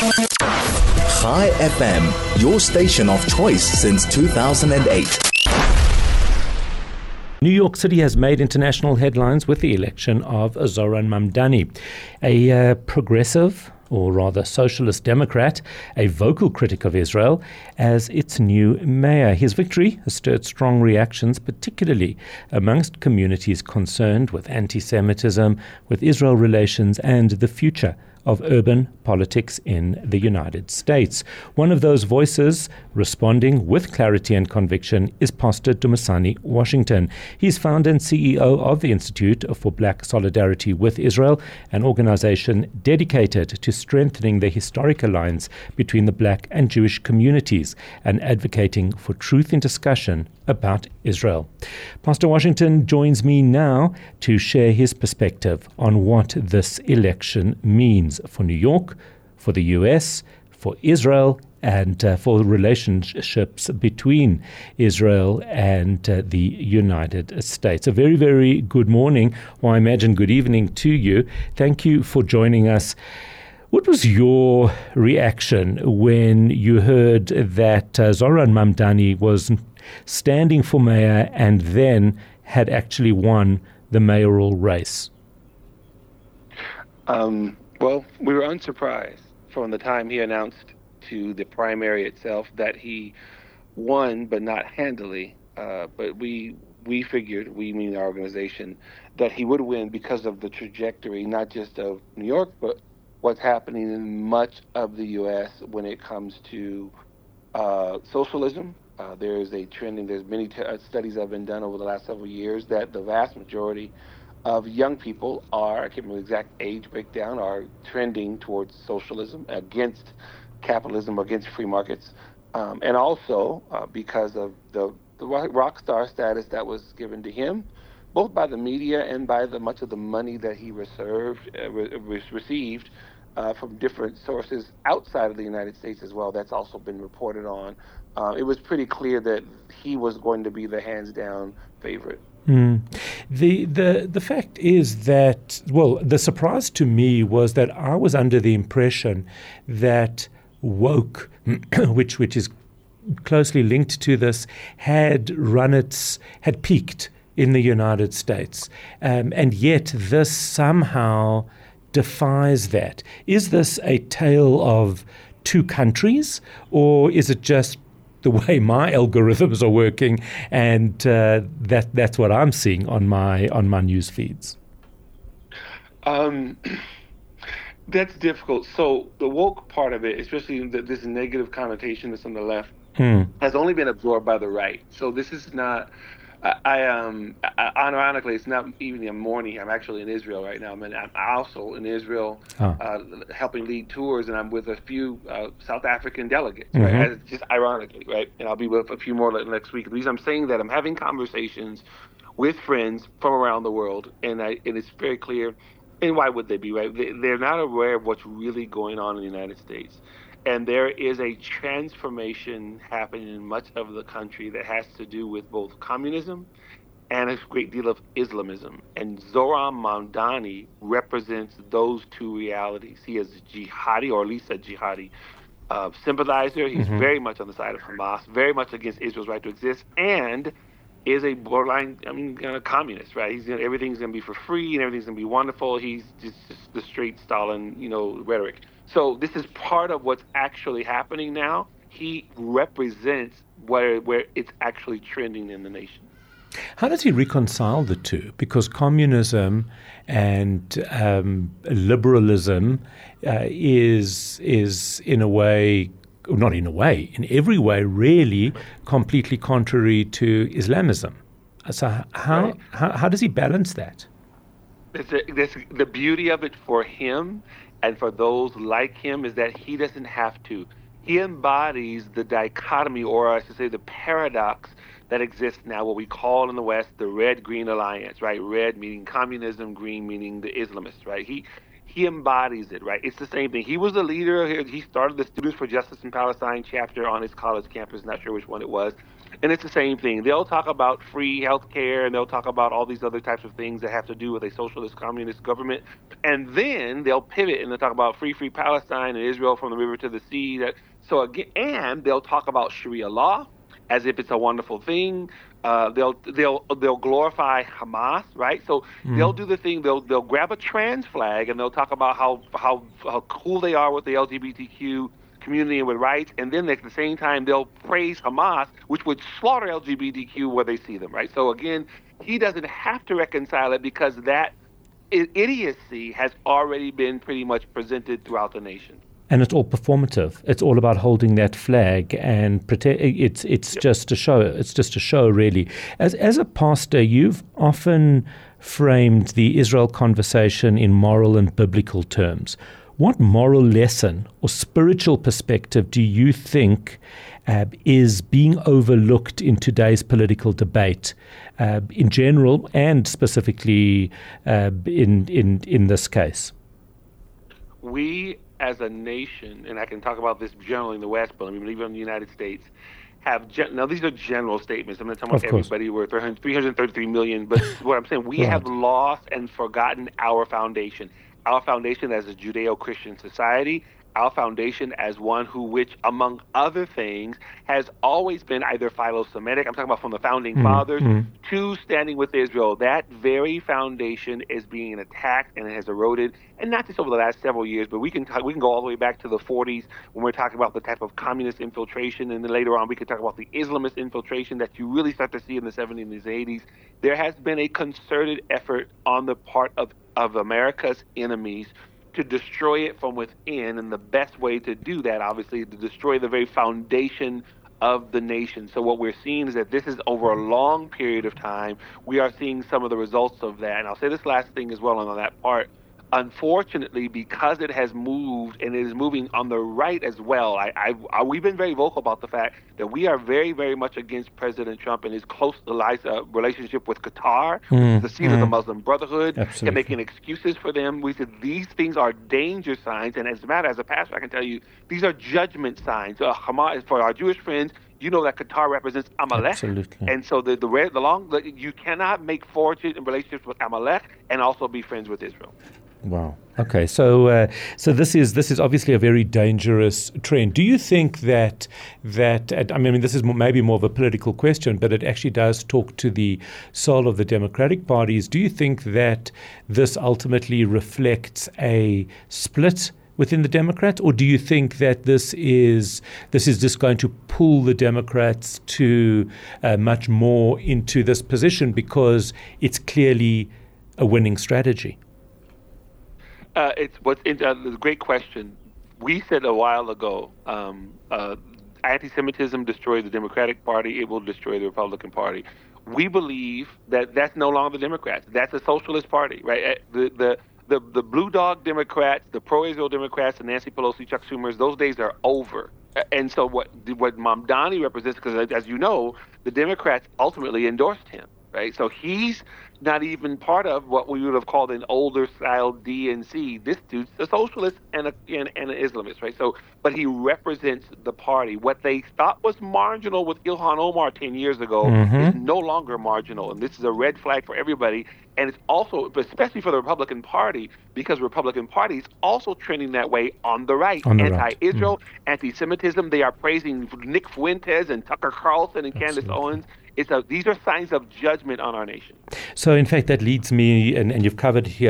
Chai FM, your station of choice since 2008. New York City has made international headlines with the election of Zoran Mamdani, a progressive, or rather socialist Democrat, a vocal critic of Israel, as its new mayor. His victory has stirred strong reactions, particularly amongst communities concerned with anti-Semitism, with Israel relations, and the future of urban politics in the United States. One of those voices responding with clarity and conviction is Pastor Dumisani Washington. He's founder and CEO of the Institute for Black Solidarity with Israel, an organization dedicated to strengthening the historic alliance between the black and Jewish communities and advocating for truth in discussion about Israel. Pastor Washington joins me now to share his perspective on what this election means for New York, for the US, for Israel, and for relationships between Israel and the United States. A very, very good morning, or I imagine good evening to you. Thank you for joining us. What was your reaction when you heard that Zoran Mamdani was standing for mayor and then had actually won the mayoral race? Well, we were unsurprised from the time he announced to the primary itself that he won, but not handily. But we figured, we meaning our organization, that he would win because of the trajectory, not just of New York, but what's happening in much of the U.S. when it comes to socialism. There is a trending, there's many studies that have been done over the last several years that the vast majority of young people are, I can't remember the exact age breakdown, are trending towards socialism, against capitalism, against free markets. And also because of the rock star status that was given to him, both by the media and by much of the money that he received from different sources outside of the United States as well. That's also been reported on. It was pretty clear that he was going to be the hands-down favorite. The fact is that, well, the surprise to me was that I was under the impression that woke, which is closely linked to this, had peaked in the United States, and yet this somehow defies that. Is this a tale of two countries, or is it just the way my algorithms are working, and that's what I'm seeing on my news feeds? That's difficult. So the woke part of it, especially this negative connotation that's on the left, has only been absorbed by the right. So this is not. Ironically, it's not even a morning. I'm actually in Israel right now. I'm also in Israel helping lead tours, and I'm with a few South African delegates, right? Just ironically, right? And I'll be with a few more next week. The reason I'm saying that, I'm having conversations with friends from around the world, and it's very clear, and why would they be, right? They're not aware of what's really going on in the United States. And there is a transformation happening in much of the country that has to do with both communism and a great deal of Islamism. And Zoran Mamdani represents those two realities. He is a jihadi, or at least a jihadi sympathizer. He's very much on the side of Hamas, very much against Israel's right to exist, and is a borderline, communist, right? Everything's going to be for free and everything's going to be wonderful. He's just the straight Stalin, rhetoric. So this is part of what's actually happening now. He represents where it's actually trending in the nation. How does he reconcile the two? Because communism and liberalism is in a way, not in a way, in every way, really completely contrary to Islamism. So how does he balance that? The beauty of it for him and for those like him is that he doesn't have to. He embodies the dichotomy, or I should say the paradox, that exists now, what we call in the West the red-green alliance, right? Red meaning communism, green meaning the Islamists, right? he embodies it, right? It's the same thing. He was the leader. He started the Students for Justice in Palestine chapter on his college campus. Not sure which one it was. And it's the same thing. They'll talk about free health care, and they'll talk about all these other types of things that have to do with a socialist communist government. And then they'll pivot and they'll talk about free Palestine and Israel from the river to the sea. And they'll talk about Sharia law as if it's a wonderful thing. They'll glorify Hamas, right? So they'll do the thing. They'll grab a trans flag and they'll talk about how cool they are with the LGBTQ community and with rights, and then at the same time they'll praise Hamas, which would slaughter LGBTQ where they see them, right? So again, he doesn't have to reconcile it because that idiocy has already been pretty much presented throughout the nation. And it's all performative. It's all about holding that flag and protect. It's just a show. It's just a show, really. As a pastor, you've often framed the Israel conversation in moral and biblical terms. What moral lesson or spiritual perspective do you think is being overlooked in today's political debate, in general and specifically in this case? We, as a nation, and I can talk about this generally in the West, but even in the United States, now these are general statements. I'm not talking about everybody. We're 333 million, but what I'm saying, we have lost and forgotten our foundation. Our foundation as a Judeo-Christian society, our foundation as one which, among other things, has always been either philo-Semitic, I'm talking about from the founding fathers, to standing with Israel. That very foundation is being attacked and it has eroded, and not just over the last several years, but we can go all the way back to the 40s when we're talking about the type of communist infiltration, and then later on we could talk about the Islamist infiltration that you really start to see in the 70s and the 80s. There has been a concerted effort on the part of America's enemies to destroy it from within, and the best way to do that, obviously, is to destroy the very foundation of the nation. So what we're seeing is that this is over a long period of time. We are seeing some of the results of that. And I'll say this last thing as well on that part. Unfortunately, because it has moved and it is moving on the right as well, we've been very vocal about the fact that we are very, very much against President Trump and his close relationship with Qatar, the seat of the Muslim Brotherhood, and making excuses for them. We said these things are danger signs, and as a pastor, I can tell you these are judgment signs. Hamas, for our Jewish friends, you know that Qatar represents Amalek. Absolutely. And so you cannot make fortunate relationships with Amalek and also be friends with Israel. Wow. Okay. So this is obviously a very dangerous trend. Do you think that I mean, this is maybe more of a political question, but it actually does talk to the soul of the Democratic parties. Do you think that this ultimately reflects a split within the Democrats, or do you think that this is just going to pull the Democrats to much more into this position because it's clearly a winning strategy? It's a great question. We said a while ago, anti-Semitism destroys the Democratic Party. It will destroy the Republican Party. We believe that that's no longer the Democrats. That's a socialist party, right? The blue dog Democrats, the pro-Israel Democrats, and Nancy Pelosi, Chuck Schumer, those days are over. And so what Mamdani represents, because as you know, the Democrats ultimately endorsed him, right? So he's not even part of what we would have called an older style DNC. This dude's a socialist and an Islamist, right? So, but he represents the party. What they thought was marginal with Ilhan Omar 10 years ago is no longer marginal, and this is a red flag for everybody. And it's also, especially for the Republican Party, because the Republican Party is also trending that way on the right. Anti-Israel, anti-Semitism. They are praising Nick Fuentes and Tucker Carlson and Candace Owens. These are signs of judgment on our nation. So, in fact, that leads me, and you've covered here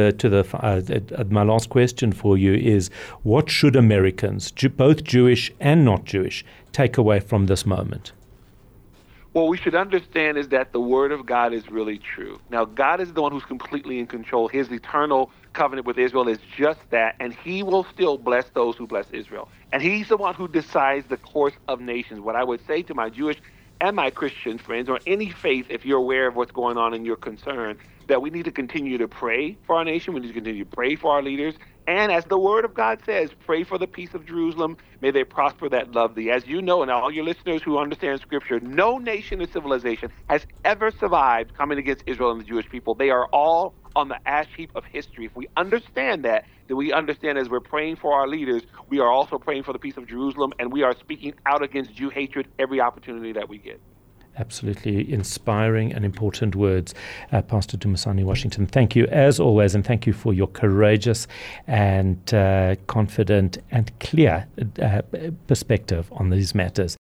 my last question for you is: what should Americans, both Jewish and not Jewish, take away from this moment? What we should understand is that the Word of God is really true. Now, God is the one who's completely in control. His eternal covenant with Israel is just that, and He will still bless those who bless Israel. And He's the one who decides the course of nations. What I would say to my Jewish and my Christian friends, or any faith, if you're aware of what's going on and you're concerned, that we need to continue to pray for our nation. We need to continue to pray for our leaders And as the word of God says, pray for the peace of Jerusalem. May they prosper that love thee. As you know, and all your listeners who understand Scripture, no nation or civilization has ever survived coming against Israel and the Jewish people. They are all on the ash heap of history. If we understand that, then we understand as we're praying for our leaders, we are also praying for the peace of Jerusalem, and we are speaking out against Jew hatred every opportunity that we get. Absolutely inspiring and important words. Pastor Dumisani Washington, thank you as always, and thank you for your courageous and confident and clear perspective on these matters.